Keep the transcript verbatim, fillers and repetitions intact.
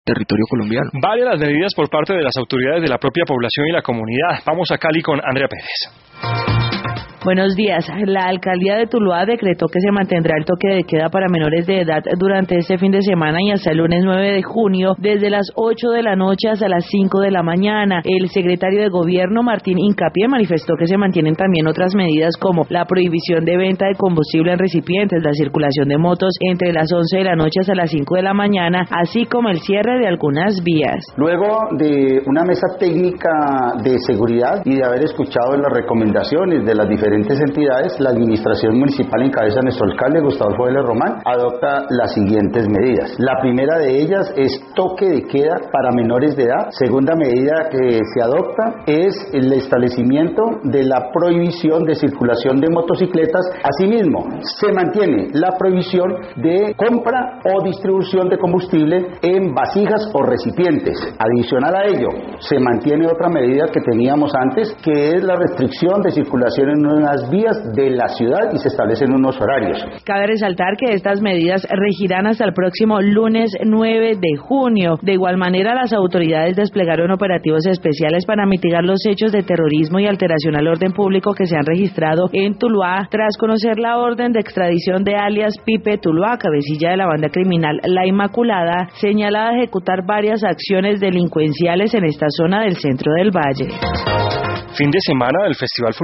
territorio colombiano. Varias las medidas por parte de las autoridades de la propia población y la comunidad. Vamos a Cali con Andrea Pérez. Buenos días. La alcaldía de Tuluá decretó que se mantendrá el toque de queda para menores de edad durante este fin de semana y hasta el lunes nueve de junio, desde las ocho de la noche hasta las cinco de la mañana. El secretario de Gobierno, Martín Hincapié, manifestó que se mantienen también otras medidas como la prohibición de venta de combustible en recipientes, la circulación de motos entre las once de la noche hasta las cinco de la mañana, así como el cierre de algunas vías. Luego de una mesa técnica de seguridad y de haber escuchado las recomendaciones de las diferentes entidades, la administración municipal en cabeza de nuestro alcalde Gustavo Vélez Román adopta las siguientes medidas. La primera de ellas es toque de queda para menores de edad. Segunda medida que se adopta es el establecimiento de la prohibición de circulación de motocicletas. Asimismo, se mantiene la prohibición de compra o distribución de combustible en vasijas o recipientes. Adicional a ello, se mantiene otra medida que teníamos antes, que es la restricción de circulación en una las vías de la ciudad y se establecen unos horarios. Cabe resaltar que estas medidas regirán hasta el próximo lunes nueve de junio. De igual manera, las autoridades desplegaron operativos especiales para mitigar los hechos de terrorismo y alteración al orden público que se han registrado en Tuluá tras conocer la orden de extradición de alias Pipe Tuluá, cabecilla de la banda criminal La Inmaculada, señalada de ejecutar varias acciones delincuenciales en esta zona del centro del Valle. Fin de semana del Festival